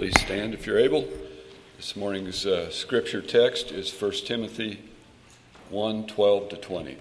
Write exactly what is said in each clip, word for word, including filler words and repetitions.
Please stand if you're able. This morning's uh, scripture text is First Timothy one, twelve to twenty.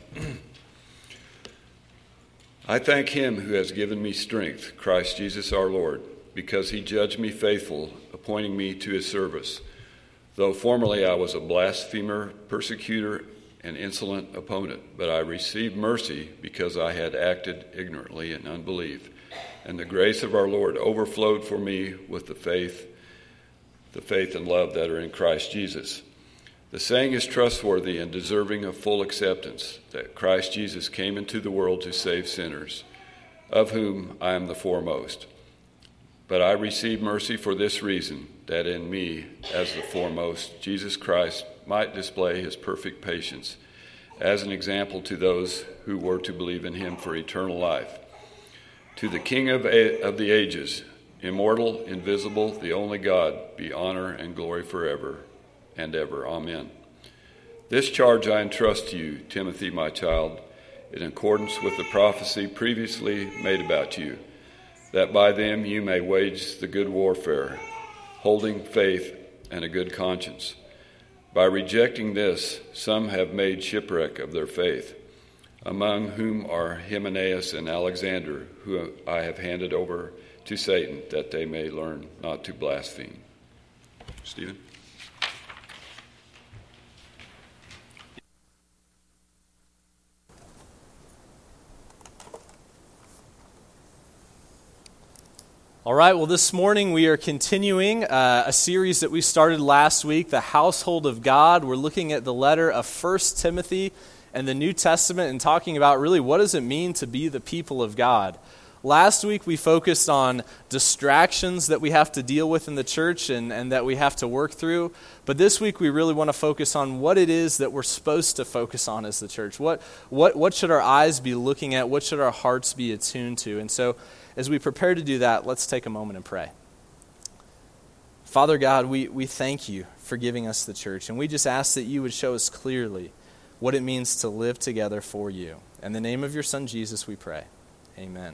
I thank him who has given me strength, Christ Jesus our Lord, because he judged me faithful, appointing me to his service. Though formerly I was a blasphemer, persecutor, and insolent opponent, but I received mercy because I had acted ignorantly in unbelief. And the grace of our Lord overflowed for me with the faith, the faith and love that are in Christ Jesus. The saying is trustworthy and deserving of full acceptance, that Christ Jesus came into the world to save sinners, of whom I am the foremost. But I received mercy for this reason, that in me, as the foremost, Jesus Christ might display his perfect patience as an example to those who were to believe in him for eternal life. To the King of, a- of the ages, immortal, invisible, the only God, be honor and glory forever and ever. Amen. This charge I entrust to you, Timothy, my child, in accordance with the prophecy previously made about you, that by them you may wage the good warfare, holding faith and a good conscience. By rejecting this, some have made shipwreck of their faith, among whom are Hymenaeus and Alexander, who I have handed over to Satan, that they may learn not to blaspheme. Stephen? All right, well, this morning we are continuing uh, a series that we started last week, The Household of God. We're looking at the letter of First Timothy and the New Testament and talking about really what does it mean to be the people of God. Last week we focused on distractions that we have to deal with in the church and, and that we have to work through. But this week we really want to focus on what it is that we're supposed to focus on as the church. What, what, what should our eyes be looking at? What should our hearts be attuned to? And so as we prepare to do that, let's take a moment and pray. Father God, we, we thank you for giving us the church. And we just ask that you would show us clearly what it means to live together for you. In the name of your Son, Jesus, we pray. Amen.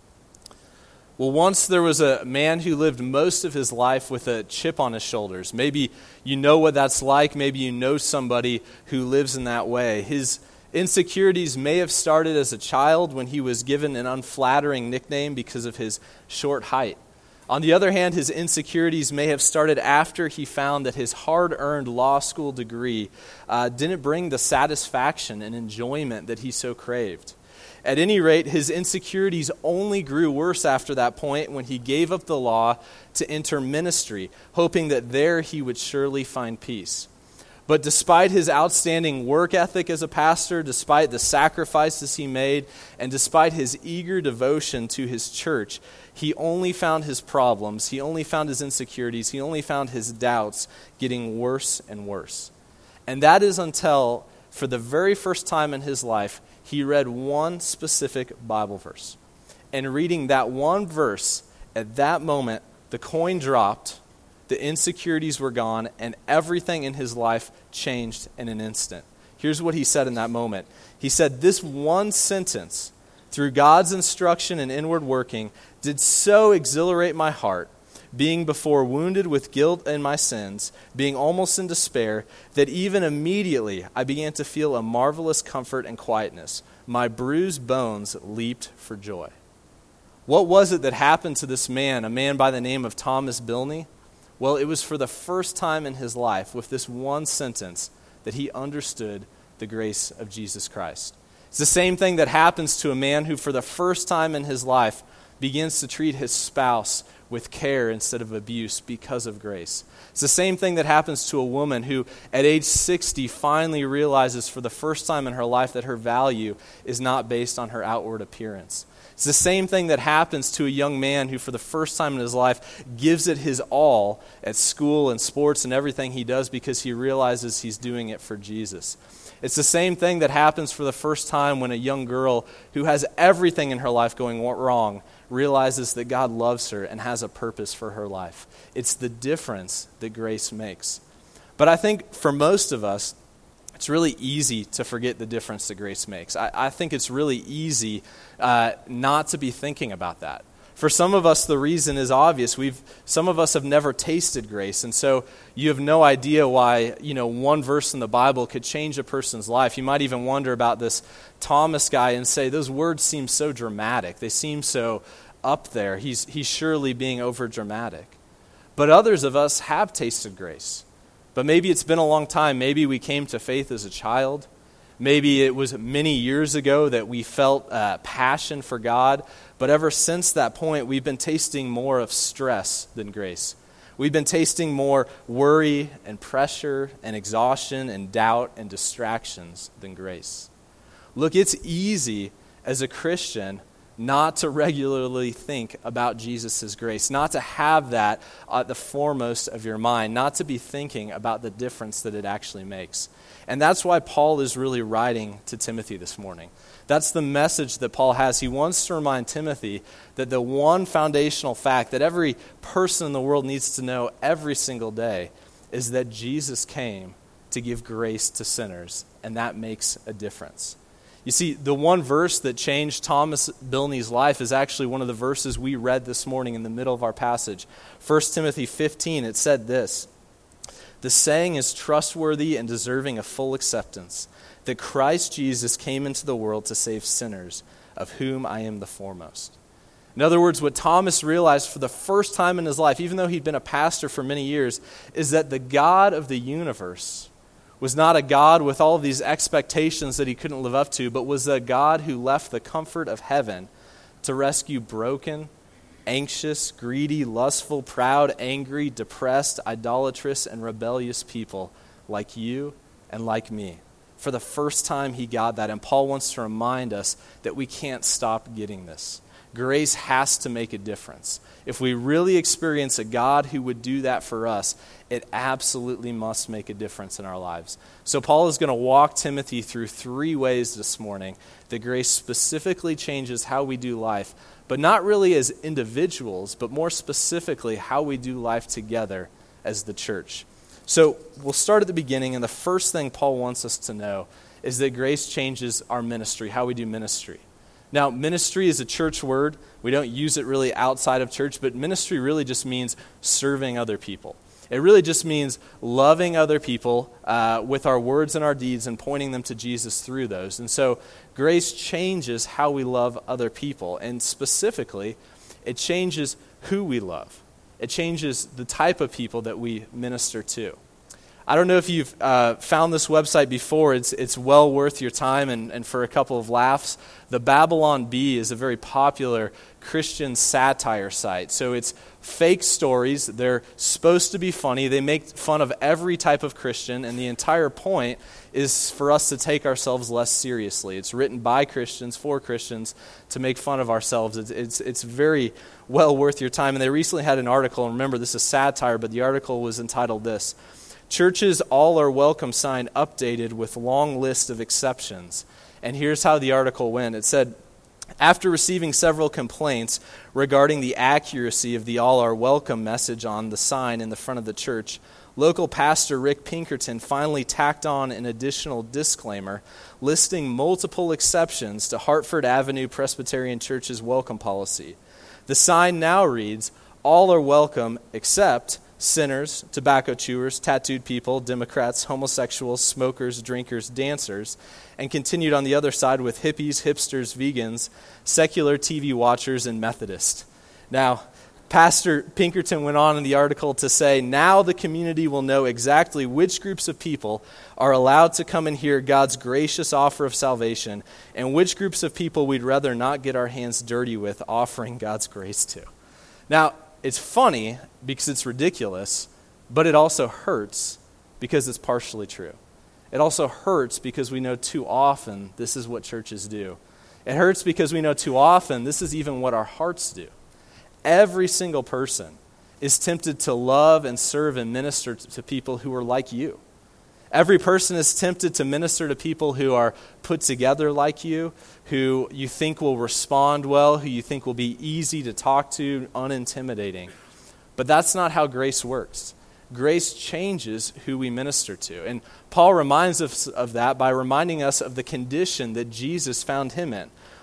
Well, once there was a man who lived most of his life with a chip on his shoulders. Maybe you know what that's like. Maybe you know somebody who lives in that way. His insecurities may have started as a child when he was given an unflattering nickname because of his short height. On the other hand, his insecurities may have started after he found that his hard-earned law school degree uh, didn't bring the satisfaction and enjoyment that he so craved. At any rate, his insecurities only grew worse after that point when he gave up the law to enter ministry, hoping that there he would surely find peace. But despite his outstanding work ethic as a pastor, despite the sacrifices he made, and despite his eager devotion to his church, he only found his problems, he only found his insecurities, he only found his doubts getting worse and worse. And that is until, for the very first time in his life, he read one specific Bible verse. And reading that one verse, at that moment, the coin dropped, the insecurities were gone, and everything in his life changed in an instant. Here's what he said in that moment. He said, "This one sentence, through God's instruction and inward working, did so exhilarate my heart, being before wounded with guilt in my sins, being almost in despair, that even immediately I began to feel a marvelous comfort and quietness. My bruised bones leaped for joy." What was it that happened to this man, a man by the name of Thomas Bilney? Well, it was for the first time in his life, with this one sentence, that he understood the grace of Jesus Christ. It's the same thing that happens to a man who, for the first time in his life, begins to treat his spouse with care instead of abuse because of grace. It's the same thing that happens to a woman who, at age sixty, finally realizes for the first time in her life that her value is not based on her outward appearance. It's the same thing that happens to a young man who, for the first time in his life, gives it his all at school and sports and everything he does because he realizes he's doing it for Jesus. It's the same thing that happens for the first time when a young girl who has everything in her life going wrong realizes that God loves her and has a purpose for her life. It's the difference that grace makes. But I think for most of us, it's really easy to forget the difference that grace makes. I, I think it's really easy uh, not to be thinking about that. For some of us, the reason is obvious. We've some of us have never tasted grace, and so you have no idea why, you know, one verse in the Bible could change a person's life. You might even wonder about this Thomas guy and say, those words seem so dramatic. They seem so up there. He's he's surely being over dramatic. But others of us have tasted grace. But maybe it's been a long time. Maybe we came to faith as a child. Maybe it was many years ago that we felt uh, passion for God. But ever since that point, we've been tasting more of stress than grace. We've been tasting more worry and pressure and exhaustion and doubt and distractions than grace. Look, it's easy as a Christian not to regularly think about Jesus' grace, not to have that at the foremost of your mind, not to be thinking about the difference that it actually makes. And that's why Paul is really writing to Timothy this morning. That's the message that Paul has. He wants to remind Timothy that the one foundational fact that every person in the world needs to know every single day is that Jesus came to give grace to sinners, and that makes a difference. You see, the one verse that changed Thomas Bilney's life is actually one of the verses we read this morning in the middle of our passage. First Timothy fifteen, it said this, "The saying is trustworthy and deserving of full acceptance, that Christ Jesus came into the world to save sinners, of whom I am the foremost." In other words, what Thomas realized for the first time in his life, even though he'd been a pastor for many years, is that the God of the universe was not a God with all of these expectations that he couldn't live up to, but was a God who left the comfort of heaven to rescue broken, anxious, greedy, lustful, proud, angry, depressed, idolatrous, and rebellious people like you and like me. For the first time, he got that, and Paul wants to remind us that we can't stop getting this. Grace has to make a difference. If we really experience a God who would do that for us, it absolutely must make a difference in our lives. So Paul is going to walk Timothy through three ways this morning that grace specifically changes how we do life, but not really as individuals, but more specifically how we do life together as the church. So we'll start at the beginning, and the first thing Paul wants us to know is that grace changes our ministry, how we do ministry. Now, ministry is a church word. We don't use it really outside of church, but ministry really just means serving other people. It really just means loving other people uh, with our words and our deeds and pointing them to Jesus through those. And so grace changes how we love other people, and specifically, it changes who we love. It changes the type of people that we minister to. I don't know if you've uh, found this website before. It's it's well worth your time, and, and for a couple of laughs, the Babylon Bee is a very popular Christian satire site. So it's fake stories. They're supposed to be funny. They make fun of every type of Christian, and the entire point is for us to take ourselves less seriously. It's written by Christians, for Christians, to make fun of ourselves. It's it's, it's very well worth your time. And they recently had an article, and remember, this is satire, but the article was entitled this: "Churches All Are Welcome sign updated with long list of exceptions." And here's how the article went. It said, after receiving several complaints regarding the accuracy of the All Are Welcome message on the sign in the front of the church, local pastor Rick Pinkerton finally tacked on an additional disclaimer listing multiple exceptions to Hartford Avenue Presbyterian Church's welcome policy. The sign now reads, "All are welcome except sinners, tobacco chewers, tattooed people, Democrats, homosexuals, smokers, drinkers, dancers," and continued on the other side with hippies, hipsters, vegans, secular T V watchers, and Methodists. Now, Pastor Pinkerton went on in the article to say, now the community will know exactly which groups of people are allowed to come and hear God's gracious offer of salvation, and which groups of people we'd rather not get our hands dirty with offering God's grace to. Now, it's funny because it's ridiculous, but it also hurts because it's partially true. It also hurts because we know too often this is what churches do. It hurts because we know too often this is even what our hearts do. Every single person is tempted to love and serve and minister to people who are like you. Every person is tempted to minister to people who are put together like you, who you think will respond well, who you think will be easy to talk to, unintimidating. But that's not how grace works. Grace changes who we minister to. And Paul reminds us of that by reminding us of the condition that Jesus found him in.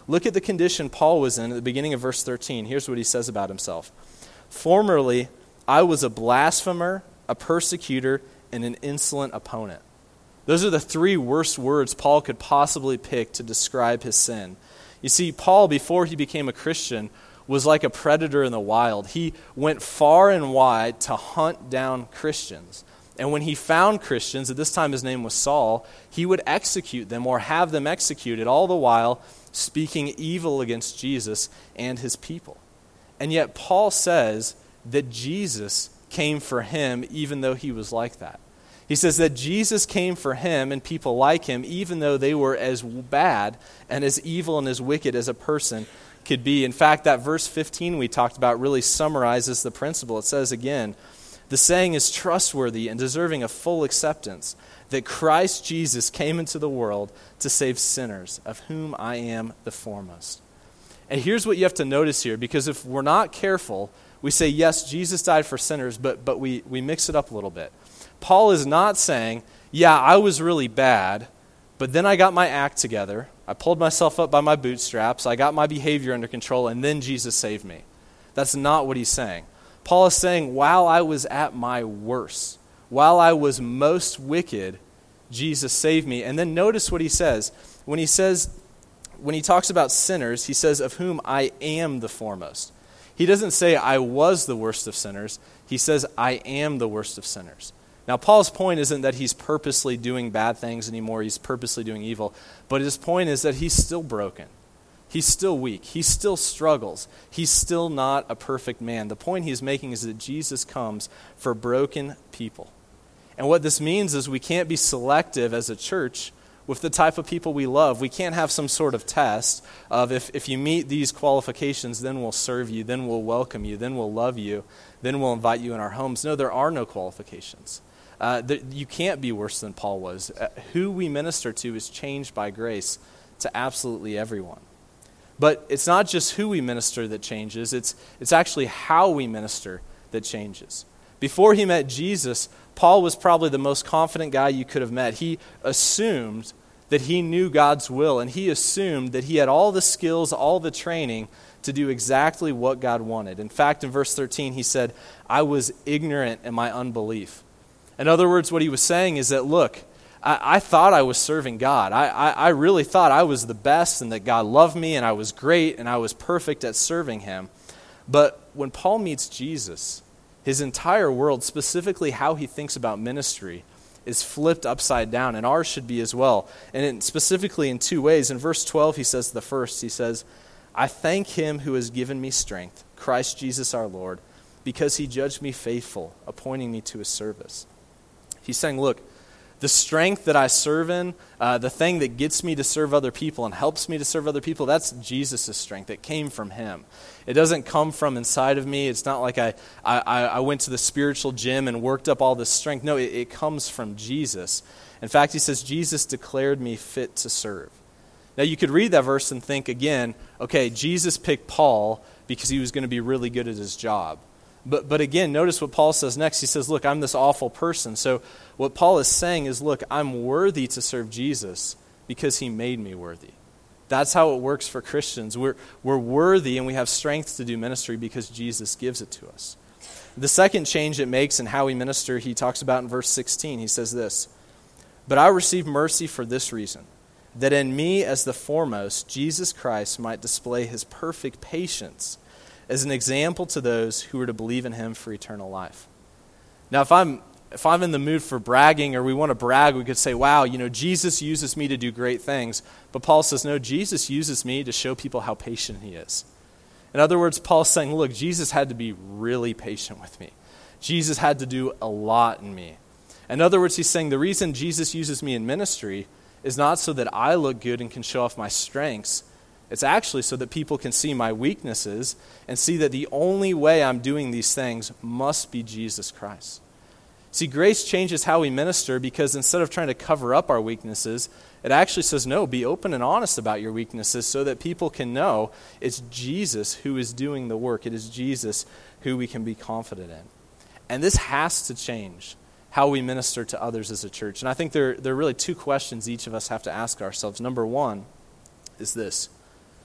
Look at the condition Paul was in at the beginning of verse thirteen. Here's what he says about himself. Formerly, I was a blasphemer, a persecutor, and an insolent opponent. Those are the three worst words Paul could possibly pick to describe his sin. You see, Paul, before he became a Christian, was like a predator in the wild. He went far and wide to hunt down Christians. And when he found Christians, at this time his name was Saul, he would execute them or have them executed, all the while speaking evil against Jesus and his people. And yet Paul says that Jesus came for him even though he was like that. He says that Jesus came for him and people like him even though they were as bad and as evil and as wicked as a person could be. In fact, that verse fifteen we talked about really summarizes the principle. It says again, the saying is trustworthy and deserving of full acceptance, that Christ Jesus came into the world to save sinners, of whom I am the foremost. And here's what you have to notice here, because if we're not careful, we say, yes, Jesus died for sinners, but but we, we mix it up a little bit. Paul is not saying, yeah, I was really bad, but then I got my act together, I pulled myself up by my bootstraps, I got my behavior under control, and then Jesus saved me. That's not what he's saying. Paul is saying, while I was at my worst, while I was most wicked, Jesus saved me. And then notice what he says. When he says, when he talks about sinners, he says, of whom I am the foremost. He doesn't say, I was the worst of sinners. He says, I am the worst of sinners. Now, Paul's point isn't that he's purposely doing bad things anymore. He's purposely doing evil. But his point is that he's still broken. He's still weak. He still struggles. He's still not a perfect man. The point he's making is that Jesus comes for broken people. And what this means is we can't be selective as a church with the type of people we love. We can't have some sort of test of if, if you meet these qualifications, then we'll serve you, then we'll welcome you, then we'll love you, then we'll invite you in our homes. No, there are no qualifications. Uh, th- you can't be worse than Paul was. Uh, who we minister to is changed by grace to absolutely everyone. But it's not just who we minister that changes, it's it's actually how we minister that changes. Before he met Jesus, Paul was probably the most confident guy you could have met. He assumed that he knew God's will, and he assumed that he had all the skills, all the training to do exactly what God wanted. In fact, in verse thirteen, he said, I was ignorant in my unbelief. In other words, what he was saying is that, look, I, I thought I was serving God. I, I, I really thought I was the best and that God loved me and I was great and I was perfect at serving him. But when Paul meets Jesus, his entire world, specifically how he thinks about ministry, is flipped upside down, and ours should be as well. And in, specifically in two ways. In verse twelve, he says the first, he says, I thank him who has given me strength, Christ Jesus our Lord, because he judged me faithful, appointing me to his service. He's saying, look, the strength that I serve in, uh, the thing that gets me to serve other people and helps me to serve other people, that's Jesus' strength. It came from him. It doesn't come from inside of me. It's not like I, I, I went to the spiritual gym and worked up all this strength. No, it, it comes from Jesus. In fact, he says, Jesus declared me fit to serve. Now, you could read that verse and think again, okay, Jesus picked Paul because he was going to be really good at his job. But but again, notice what Paul says next. He says, look, I'm this awful person. So what Paul is saying is, look, I'm worthy to serve Jesus because he made me worthy. That's how it works for Christians. We're, we're worthy and we have strength to do ministry because Jesus gives it to us. The second change it makes in how we minister, he talks about in verse sixteen. He says this, but I receive mercy for this reason, that in me as the foremost, Jesus Christ might display his perfect patience as an example to those who are to believe in him for eternal life. Now, if I'm if I'm in the mood for bragging or we want to brag, we could say, wow, you know, Jesus uses me to do great things. But Paul says, no, Jesus uses me to show people how patient he is. In other words, Paul's saying, look, Jesus had to be really patient with me. Jesus had to do a lot in me. In other words, he's saying the reason Jesus uses me in ministry is not so that I look good and can show off my strengths. It's actually so that people can see my weaknesses and see that the only way I'm doing these things must be Jesus Christ. See, grace changes how we minister because instead of trying to cover up our weaknesses, it actually says, no, be open and honest about your weaknesses so that people can know it's Jesus who is doing the work. It is Jesus who we can be confident in. And this has to change how we minister to others as a church. And I think there, there are really two questions each of us have to ask ourselves. Number one is this.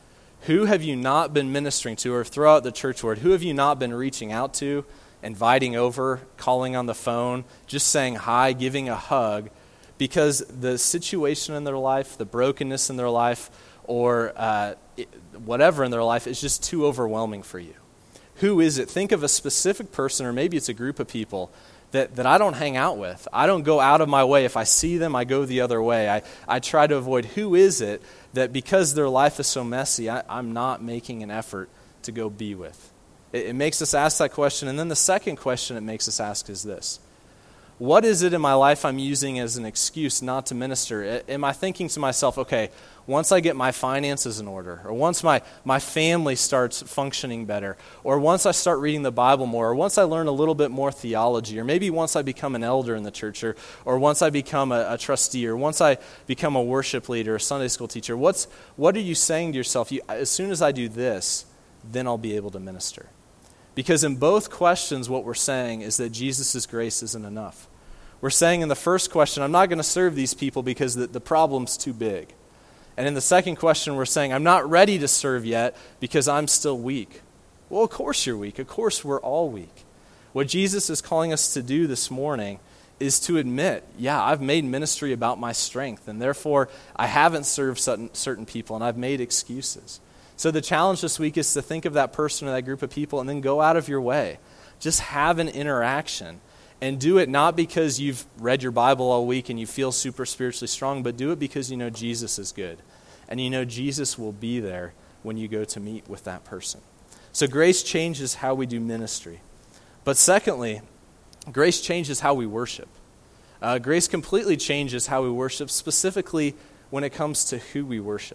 Who have you not been ministering to? Or throw out the church word. Who have you not been reaching out to, inviting over, calling on the phone, just saying hi, giving a hug, because the situation in their life, the brokenness in their life, or uh, it, whatever in their life is just too overwhelming for you? Who is it? Think of a specific person, or maybe it's a group of people that, that I don't hang out with. I don't go out of my way. If I see them, I go the other way. I, I try to avoid. Who is it that because their life is so messy, I, I'm not making an effort to go be with? It, it makes us ask that question. And then the second question it makes us ask is this. What is it in my life I'm using as an excuse not to minister? Am I thinking to myself, okay, once I get my finances in order, or once my, my family starts functioning better, or once I start reading the Bible more, or once I learn a little bit more theology, or maybe once I become an elder in the church, or, or once I become a, a trustee, or once I become a worship leader, a Sunday school teacher, what's what are you saying to yourself? You, as soon as I do this, then I'll be able to minister. Because in both questions, what we're saying is that Jesus' grace isn't enough. We're saying in the first question, I'm not going to serve these people because the, the problem's too big. And in the second question, we're saying, I'm not ready to serve yet because I'm still weak. Well, of course you're weak. Of course we're all weak. What Jesus is calling us to do this morning is to admit, yeah, I've made ministry about my strength, and therefore I haven't served certain, certain people, and I've made excuses. So the challenge this week is to think of that person or that group of people and then go out of your way. Just have an interaction. And do it not because you've read your Bible all week and you feel super spiritually strong, but do it because you know Jesus is good. And you know Jesus will be there when you go to meet with that person. So grace changes how we do ministry. But secondly, grace changes how we worship. Uh, grace completely changes how we worship, specifically when it comes to who we worship.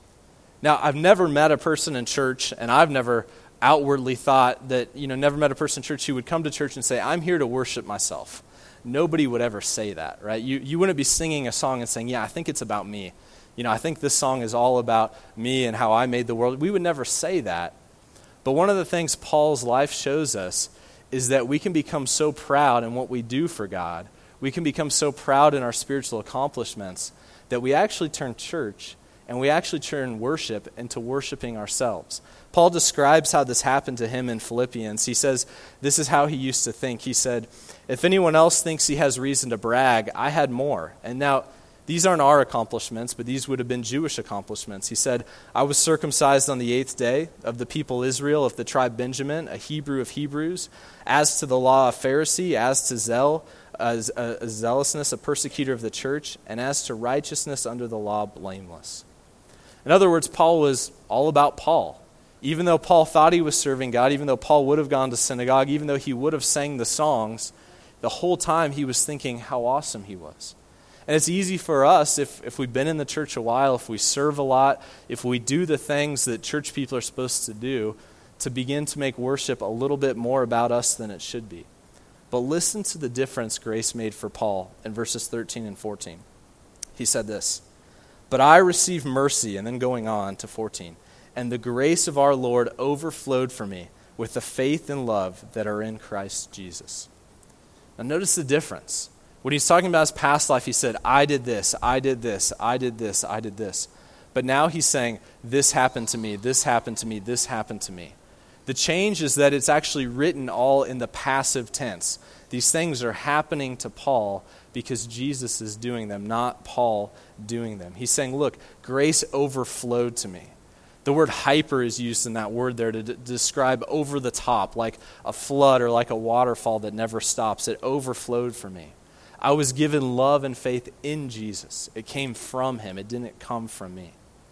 Now, I've never met a person in church, and I've never outwardly thought that, you know, never met a person in church who would come to church and say, I'm here to worship myself. Nobody would ever say that, right? You you wouldn't be singing a song and saying, yeah, I think it's about me. You know, I think this song is all about me and how I made the world. We would never say that. But one of the things Paul's life shows us is that we can become so proud in what we do for God. We can become so proud in our spiritual accomplishments that we actually turn church and we actually turn worship into worshiping ourselves. Paul describes how this happened to him in Philippians. He says, this is how he used to think. He said, if anyone else thinks he has reason to brag, I had more. And now, these aren't our accomplishments, but these would have been Jewish accomplishments. He said, I was circumcised on the eighth day of the people Israel, of the tribe Benjamin, a Hebrew of Hebrews. As to the law, a Pharisee. As to zeal, a, a zealousness, a persecutor of the church. And as to righteousness under the law, blameless. In other words, Paul was all about Paul. Even though Paul thought he was serving God, even though Paul would have gone to synagogue, even though he would have sang the songs, the whole time he was thinking how awesome he was. And it's easy for us, if, if we've been in the church a while, if we serve a lot, if we do the things that church people are supposed to do, to begin to make worship a little bit more about us than it should be. But listen to the difference grace made for Paul in verses thirteen and fourteen. He said this, but I received mercy, and then going on to fourteen, and the grace of our Lord overflowed for me with the faith and love that are in Christ Jesus. Now notice the difference. When he's talking about his past life, he said, I did this, I did this, I did this, I did this. But now he's saying, this happened to me, this happened to me, this happened to me. The change is that it's actually written all in the passive tense. These things are happening to Paul because Jesus is doing them, not Paul doing them. He's saying, look, grace overflowed to me. The word hyper is used in that word there to d- describe over the top, like a flood or like a waterfall that never stops. It overflowed for me. I was given love and faith in Jesus. It came from him. It didn't come from me.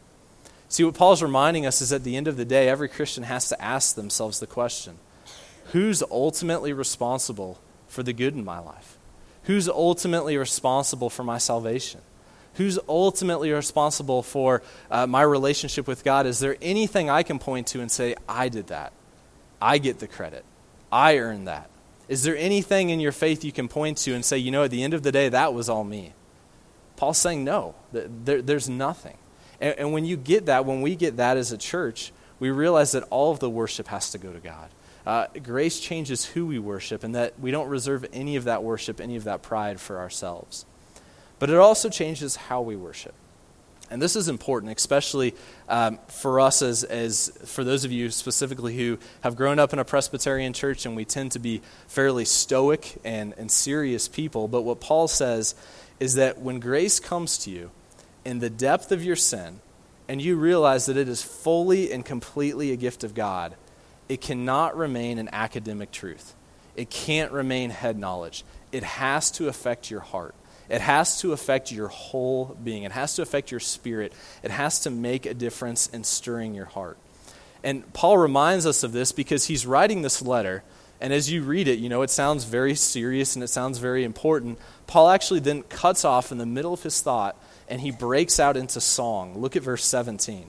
See, what Paul's reminding us is at the end of the day, every Christian has to ask themselves the question, who's ultimately responsible for the good in my life? Who's ultimately responsible for my salvation? Who's ultimately responsible for uh, my relationship with God? Is there anything I can point to and say, I did that? I get the credit. I earned that. Is there anything in your faith you can point to and say, you know, at the end of the day, that was all me? Paul's saying no, there, there's nothing. And, and when you get that, when we get that as a church, we realize that all of the worship has to go to God. Uh, grace changes who we worship, and that we don't reserve any of that worship, any of that pride for ourselves. But it also changes how we worship. And this is important, especially um, for us as, as for those of you specifically who have grown up in a Presbyterian church, and we tend to be fairly stoic and, and serious people. But what Paul says is that when grace comes to you in the depth of your sin, and you realize that it is fully and completely a gift of God, it cannot remain an academic truth. It can't remain head knowledge. It has to affect your heart. It has to affect your whole being. It has to affect your spirit. It has to make a difference in stirring your heart. And Paul reminds us of this because he's writing this letter, and as you read it, you know, it sounds very serious and it sounds very important. Paul actually then cuts off in the middle of his thought, and he breaks out into song. Look at verse seventeen.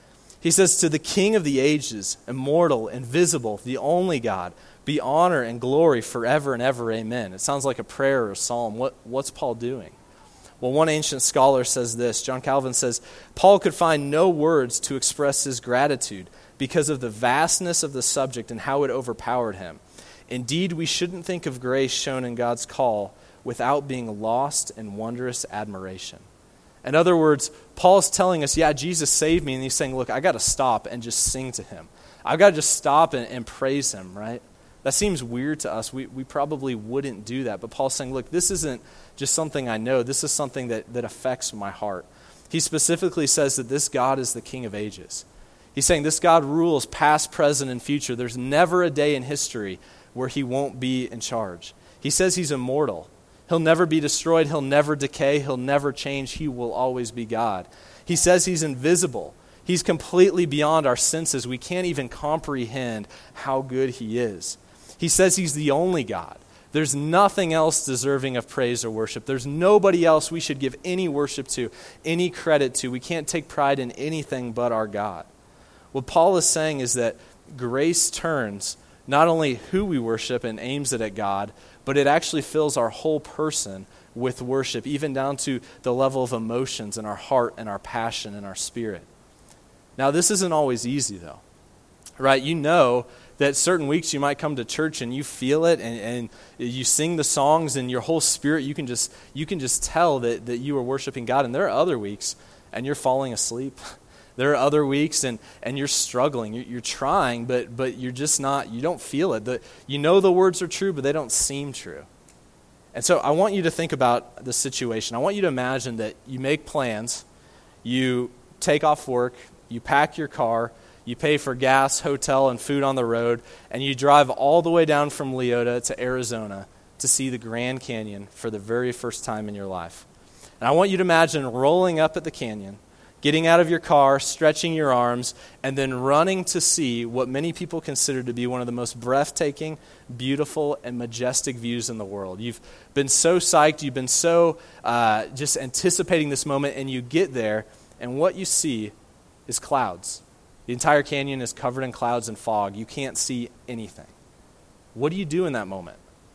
He says, "To the King of the ages, immortal, invisible, the only God, be honor and glory forever and ever, amen." It sounds like a prayer or a psalm. What, what's Paul doing? Well, one ancient scholar says this. John Calvin says, Paul could find no words to express his gratitude because of the vastness of the subject and how it overpowered him. Indeed, we shouldn't think of grace shown in God's call without being lost in wondrous admiration. In other words, Paul's telling us, yeah, Jesus saved me, and he's saying, look, I got to stop and just sing to him. I've got to just stop and, and praise him, right? That seems weird to us. We we probably wouldn't do that. But Paul's saying, look, this isn't just something I know. This is something that, that affects my heart. He specifically says that this God is the King of ages. He's saying this God rules past, present, and future. There's never a day in history where he won't be in charge. He says he's immortal. He'll never be destroyed. He'll never decay. He'll never change. He will always be God. He says he's invisible. He's completely beyond our senses. We can't even comprehend how good he is. He says he's the only God. There's nothing else deserving of praise or worship. There's nobody else we should give any worship to, any credit to. We can't take pride in anything but our God. What Paul is saying is that grace turns not only who we worship and aims it at God, but it actually fills our whole person with worship, even down to the level of emotions in our heart and our passion and our spirit. Now, this isn't always easy, though, right? You know that certain weeks you might come to church and you feel it, and, and you sing the songs, and your whole spirit, you can just you can just tell that, that you are worshiping God. And there are other weeks, and you're falling asleep. There are other weeks, and, and you're struggling. You're, you're trying, but but you're just not, you don't feel it. The, you know the words are true, but they don't seem true. And so I want you to think about the situation. I want you to imagine that you make plans, you take off work, you pack your car, you pay for gas, hotel, and food on the road, and you drive all the way down from Leota to Arizona to see the Grand Canyon for the very first time in your life. And I want you to imagine rolling up at the canyon, getting out of your car, stretching your arms, and then running to see what many people consider to be one of the most breathtaking, beautiful, and majestic views in the world. You've been so psyched, you've been so uh, just anticipating this moment, and you get there, and what you see is clouds. The entire canyon is covered in clouds and fog. You can't see anything. What do you do in that moment?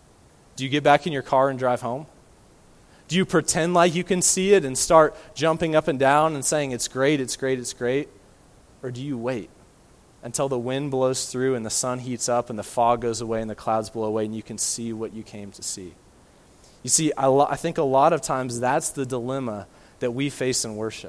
Do you get back in your car and drive home? Do you pretend like you can see it and start jumping up and down and saying, it's great, it's great, it's great? Or do you wait until the wind blows through and the sun heats up and the fog goes away and the clouds blow away and you can see what you came to see? You see, I, lo- I think a lot of times that's the dilemma that we face in worship.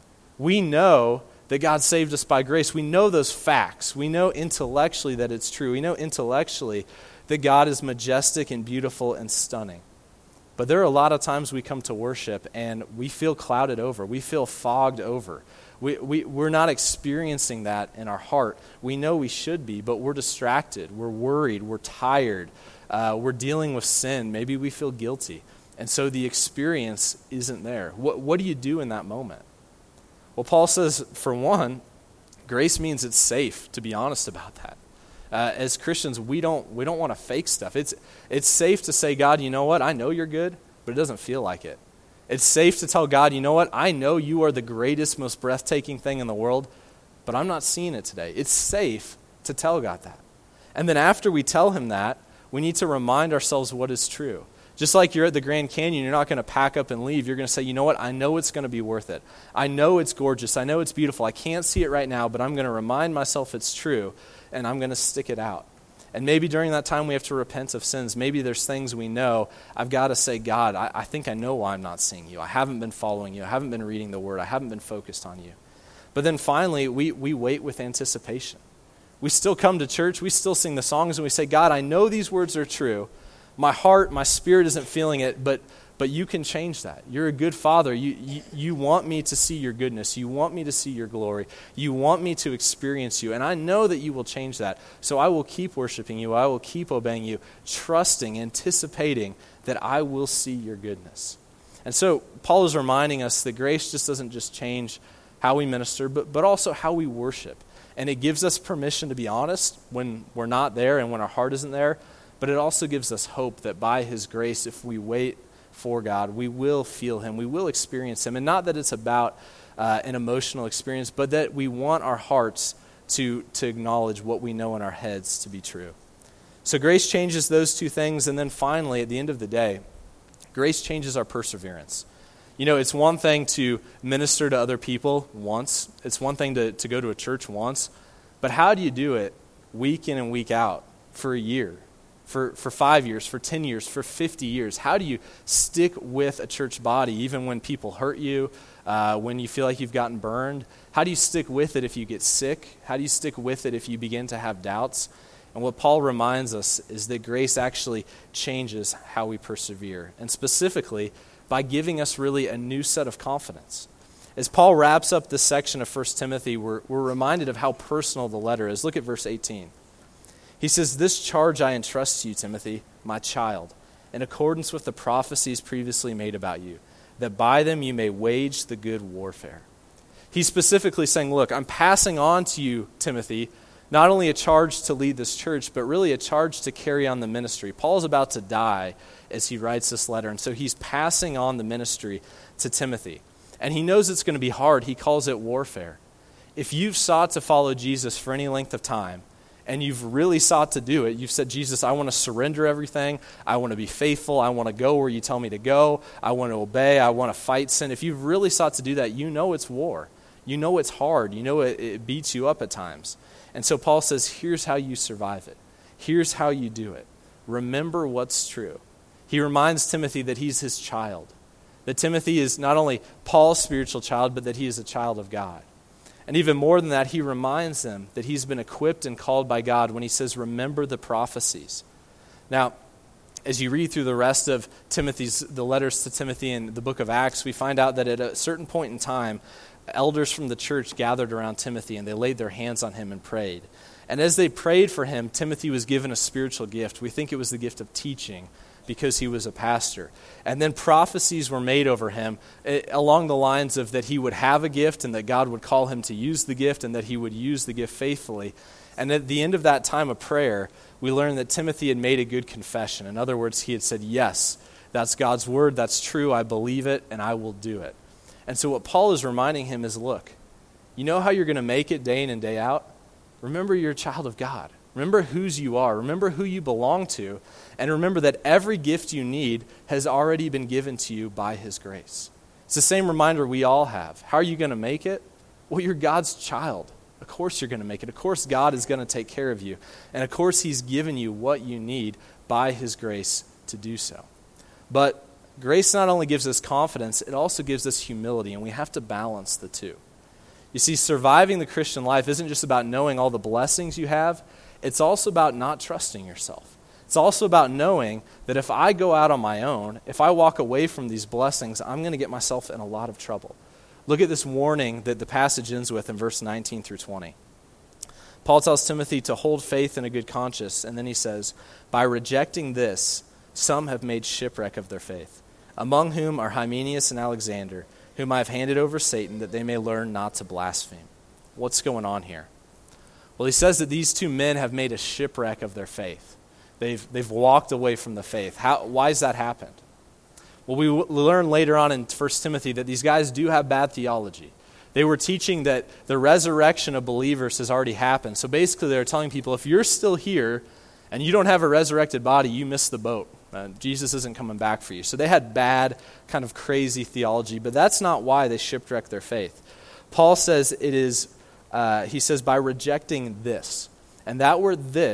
We know that God saved us by grace. We know those facts. We know intellectually that it's true. We know intellectually that God is majestic and beautiful and stunning. But there are a lot of times we come to worship and we feel clouded over. We feel fogged over. We, we, we're not experiencing that in our heart. We know we should be, but we're distracted. We're worried. We're tired. Uh, we're dealing with sin. Maybe we feel guilty. And so the experience isn't there. What, what do you do in that moment? Well, Paul says, for one, grace means it's safe to be honest about that. Uh, as Christians, we don't we don't want to fake stuff. It's it's safe to say, God, you know what? I know you're good, but it doesn't feel like it. It's safe to tell God, you know what? I know you are the greatest, most breathtaking thing in the world, but I'm not seeing it today. It's safe to tell God that. And then after we tell him that, we need to remind ourselves what is true. Just like you're at the Grand Canyon, you're not going to pack up and leave. You're going to say, you know what? I know it's going to be worth it. I know it's gorgeous. I know it's beautiful. I can't see it right now, but I'm going to remind myself it's true, and I'm going to stick it out. And maybe during that time we have to repent of sins. Maybe there's things we know. I've got to say, God, I, I think I know why I'm not seeing you. I haven't been following you. I haven't been reading the word. I haven't been focused on you. But then finally, we, we wait with anticipation. We still come to church. We still sing the songs and we say, God, I know these words are true. My heart, my spirit isn't feeling it, but but you can change that. You're a good Father. You, you you want me to see your goodness. You want me to see your glory. You want me to experience you. And I know that you will change that. So I will keep worshiping you. I will keep obeying you, trusting, anticipating that I will see your goodness. And so Paul is reminding us that grace just doesn't just change how we minister, but, but also how we worship. And it gives us permission to be honest when we're not there and when our heart isn't there. But it also gives us hope that by his grace, if we wait for God, we will feel him, we will experience him. And not that it's about uh, an emotional experience, but that we want our hearts to, to acknowledge what we know in our heads to be true. So grace changes those two things. And then finally, at the end of the day, grace changes our perseverance. You know, it's one thing to minister to other people once. It's one thing to, to go to a church once. But how do you do it week in and week out for a year? For for five years, for ten years, for fifty years? How do you stick with a church body even when people hurt you, uh, when you feel like you've gotten burned? How do you stick with it if you get sick? How do you stick with it if you begin to have doubts? And what Paul reminds us is that grace actually changes how we persevere, and specifically by giving us really a new set of confidence. As Paul wraps up this section of First Timothy, we're, we're reminded of how personal the letter is. Look at verse eighteen. He says, "This charge I entrust to you, Timothy, my child, in accordance with the prophecies previously made about you, that by them you may wage the good warfare." He's specifically saying, look, I'm passing on to you, Timothy, not only a charge to lead this church, but really a charge to carry on the ministry. Paul's about to die as he writes this letter, and so he's passing on the ministry to Timothy. And he knows it's going to be hard. He calls it warfare. If you've sought to follow Jesus for any length of time, and you've really sought to do it, you've said, Jesus, I want to surrender everything. I want to be faithful. I want to go where you tell me to go. I want to obey. I want to fight sin. If you've really sought to do that, you know it's war. You know it's hard. You know it, it beats you up at times. And so Paul says, here's how you survive it. Here's how you do it. Remember what's true. He reminds Timothy that he's his child. That Timothy is not only Paul's spiritual child, but that he is a child of God. And even more than that, he reminds them that he's been equipped and called by God when he says, remember the prophecies. Now, as you read through the rest of Timothy's, the letters to Timothy in the book of Acts, we find out that at a certain point in time, elders from the church gathered around Timothy and they laid their hands on him and prayed. And as they prayed for him, Timothy was given a spiritual gift. We think it was the gift of teaching, because he was a pastor. And then prophecies were made over him eh, along the lines of that he would have a gift and that God would call him to use the gift and that he would use the gift faithfully. And at the end of that time of prayer, we learned that Timothy had made a good confession. In other words, he had said, yes, that's God's word, that's true, I believe it, and I will do it. And so what Paul is reminding him is, look, you know how you're going to make it day in and day out? Remember you're a child of God. Remember whose you are. Remember who you belong to. And remember that every gift you need has already been given to you by his grace. It's the same reminder we all have. How are you going to make it? Well, you're God's child. Of course you're going to make it. Of course God is going to take care of you. And of course he's given you what you need by his grace to do so. But grace not only gives us confidence, it also gives us humility, and we have to balance the two. You see, surviving the Christian life isn't just about knowing all the blessings you have. It's also about not trusting yourself. It's also about knowing that if I go out on my own, if I walk away from these blessings, I'm going to get myself in a lot of trouble. Look at this warning that the passage ends with in verse nineteen through twenty. Paul tells Timothy to hold faith and a good conscience, and then he says, by rejecting this, some have made shipwreck of their faith, among whom are Hymenaeus and Alexander, whom I have handed over Satan, that they may learn not to blaspheme. What's going on here? Well, he says that these two men have made a shipwreck of their faith. They've, they've walked away from the faith. How, why has that happened? Well, we w- learn later on in First Timothy that these guys do have bad theology. They were teaching that the resurrection of believers has already happened. So basically they're telling people, if you're still here and you don't have a resurrected body, you missed the boat. Uh, Jesus isn't coming back for you. So they had bad, kind of crazy theology, but that's not why they shipwrecked their faith. Paul says it is, uh, he says, by rejecting this. And that word this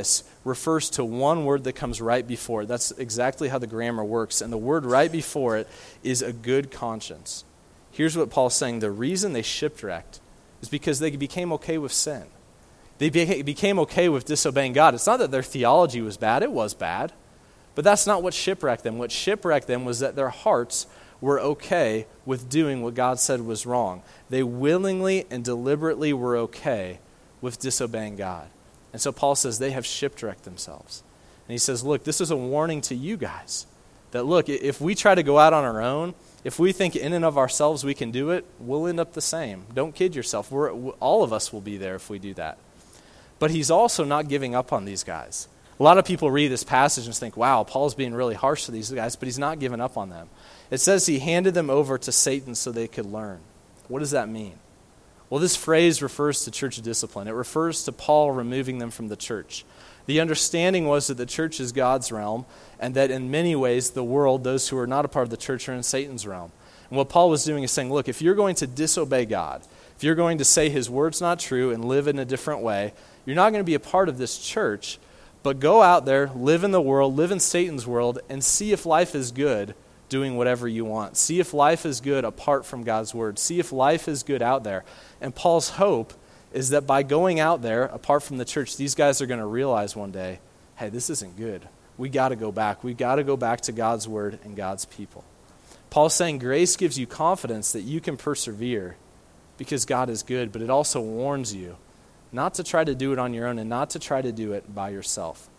refers to one word that comes right before it. That's exactly how the grammar works. And the word right before it is a good conscience. Here's what Paul's saying. The reason they shipwrecked is because they became okay with sin. They became okay with disobeying God. It's not that their theology was bad. It was bad. But that's not what shipwrecked them. What shipwrecked them was that their hearts were okay with doing what God said was wrong. They willingly and deliberately were okay with disobeying God. And so Paul says they have shipwrecked themselves. And he says, look, this is a warning to you guys. That look, if we try to go out on our own, if we think in and of ourselves we can do it, we'll end up the same. Don't kid yourself. We're, all of us will be there if we do that. But he's also not giving up on these guys. A lot of people read this passage and think, wow, Paul's being really harsh to these guys, but he's not giving up on them. It says he handed them over to Satan so they could learn. What does that mean? Well, this phrase refers to church discipline. It refers to Paul removing them from the church. The understanding was that the church is God's realm, and that in many ways the world, those who are not a part of the church, are in Satan's realm. And what Paul was doing is saying, look, if you're going to disobey God, if you're going to say his word's not true and live in a different way, you're not going to be a part of this church, but go out there, live in the world, live in Satan's world, and see if life is good doing whatever you want. See if life is good apart from God's word. See if life is good out there. And Paul's hope is that by going out there, apart from the church, these guys are going to realize one day, hey, this isn't good. We got to go back. We got to go back to God's word and God's people. Paul's saying grace gives you confidence that you can persevere because God is good, but it also warns you not to try to do it on your own and not to try to do it by yourself.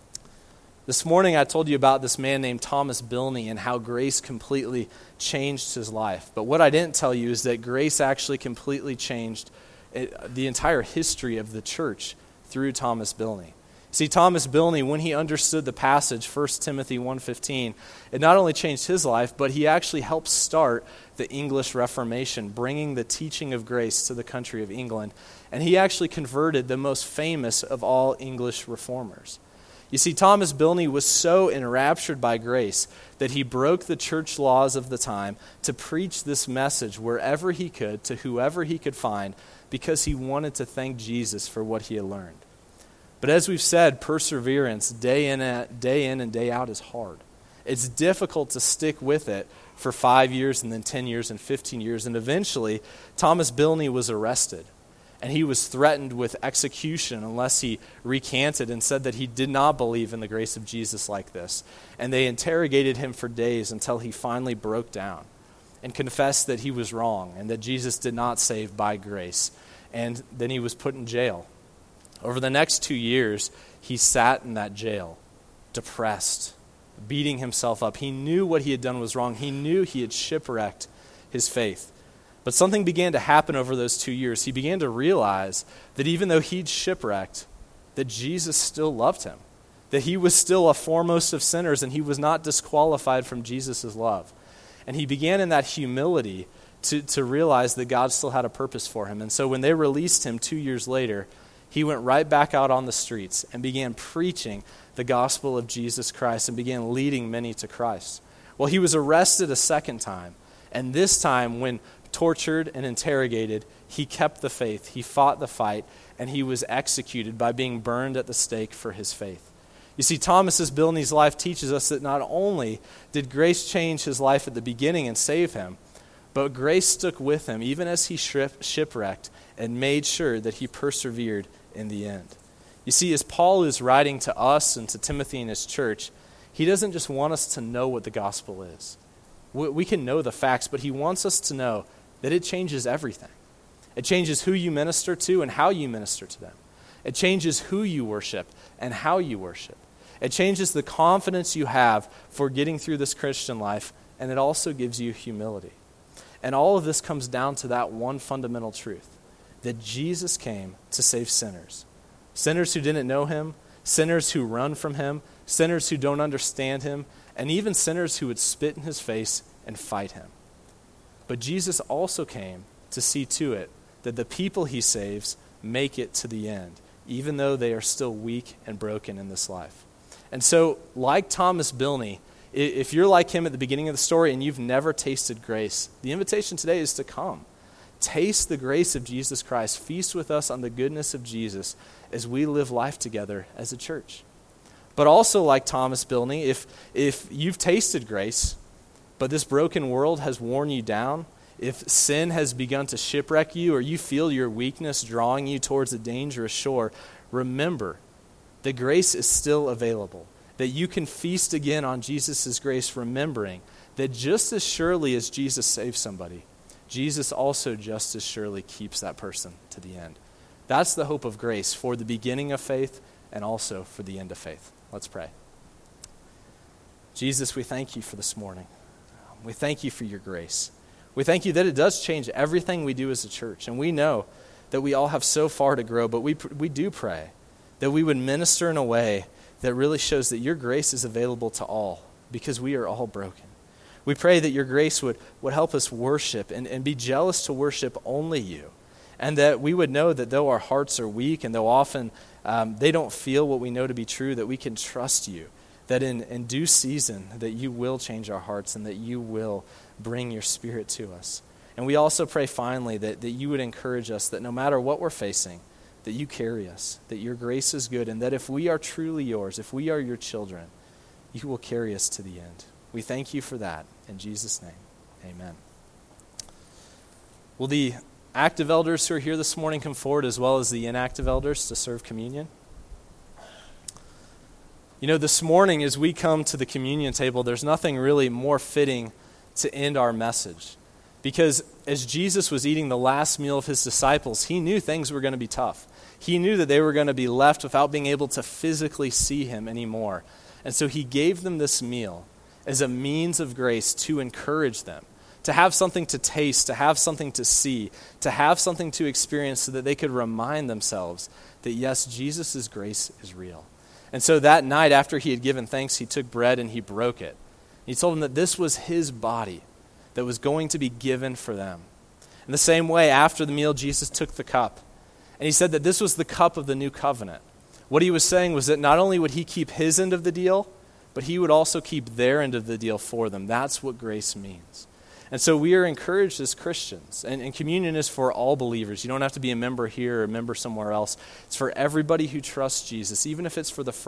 This morning I told you about this man named Thomas Bilney and how grace completely changed his life. But what I didn't tell you is that grace actually completely changed the entire history of the church through Thomas Bilney. See, Thomas Bilney, when he understood the passage, First Timothy one fifteen, it not only changed his life, but he actually helped start the English Reformation, bringing the teaching of grace to the country of England. And he actually converted the most famous of all English reformers. You see, Thomas Bilney was so enraptured by grace that he broke the church laws of the time to preach this message wherever he could, to whoever he could find, because he wanted to thank Jesus for what he had learned. But as we've said, perseverance day in, day in and day out is hard. It's difficult to stick with it for five years and then ten years and fifteen years. And eventually, Thomas Bilney was arrested. And he was threatened with execution unless he recanted and said that he did not believe in the grace of Jesus like this. And they interrogated him for days until he finally broke down and confessed that he was wrong and that Jesus did not save by grace. And then he was put in jail. Over the next two years, he sat in that jail, depressed, beating himself up. He knew what he had done was wrong. He knew he had shipwrecked his faith. But something began to happen over those two years. He began to realize that even though he'd shipwrecked, that Jesus still loved him, that he was still a foremost of sinners and he was not disqualified from Jesus' love. And he began in that humility to, to realize that God still had a purpose for him. And so when they released him two years later, he went right back out on the streets and began preaching the gospel of Jesus Christ and began leading many to Christ. Well, he was arrested a second time. And this time, when tortured and interrogated, he kept the faith, he fought the fight, and he was executed by being burned at the stake for his faith. You see, Thomas Bilney's life teaches us that not only did grace change his life at the beginning and save him, but grace stuck with him even as he shipwrecked and made sure that he persevered in the end. You see, as Paul is writing to us and to Timothy and his church, he doesn't just want us to know what the gospel is. We can know the facts, but he wants us to know that it changes everything. It changes who you minister to and how you minister to them. It changes who you worship and how you worship. It changes the confidence you have for getting through this Christian life, and it also gives you humility. And all of this comes down to that one fundamental truth, that Jesus came to save sinners. Sinners who didn't know him, sinners who run from him, sinners who don't understand him, and even sinners who would spit in his face and fight him. But Jesus also came to see to it that the people he saves make it to the end, even though they are still weak and broken in this life. And so, like Thomas Bilney, if you're like him at the beginning of the story and you've never tasted grace, the invitation today is to come. Taste the grace of Jesus Christ. Feast with us on the goodness of Jesus as we live life together as a church. But also like Thomas Bilney, if, if you've tasted grace, but this broken world has worn you down, if sin has begun to shipwreck you, or you feel your weakness drawing you towards a dangerous shore, remember that grace is still available, that you can feast again on Jesus' grace, remembering that just as surely as Jesus saves somebody, Jesus also just as surely keeps that person to the end. That's the hope of grace for the beginning of faith and also for the end of faith. Let's pray. Jesus, we thank you for this morning. We thank you for your grace. We thank you that it does change everything we do as a church. And we know that we all have so far to grow, but we we do pray that we would minister in a way that really shows that your grace is available to all, because we are all broken. We pray that your grace would, would help us worship and, and be jealous to worship only you. And that we would know that though our hearts are weak and though often um, they don't feel what we know to be true, that we can trust you, that in, in due season that you will change our hearts and that you will bring your Spirit to us. And we also pray finally that, that you would encourage us that no matter what we're facing, that you carry us, that your grace is good, and that if we are truly yours, if we are your children, you will carry us to the end. We thank you for that. In Jesus' name, amen. Will the active elders who are here this morning come forward, as well as the inactive elders, to serve communion? You know, this morning as we come to the communion table, there's nothing really more fitting to end our message. Because as Jesus was eating the last meal of his disciples, he knew things were going to be tough. He knew that they were going to be left without being able to physically see him anymore. And so he gave them this meal as a means of grace to encourage them, to have something to taste, to have something to see, to have something to experience so that they could remind themselves that yes, Jesus' grace is real. And so that night after he had given thanks, he took bread and he broke it. He told them that this was his body that was going to be given for them. In the same way, after the meal, Jesus took the cup. And he said that this was the cup of the new covenant. What he was saying was that not only would he keep his end of the deal, but he would also keep their end of the deal for them. That's what grace means. And so we are encouraged as Christians, and, and communion is for all believers. You don't have to be a member here or a member somewhere else. It's for everybody who trusts Jesus, even if it's for the first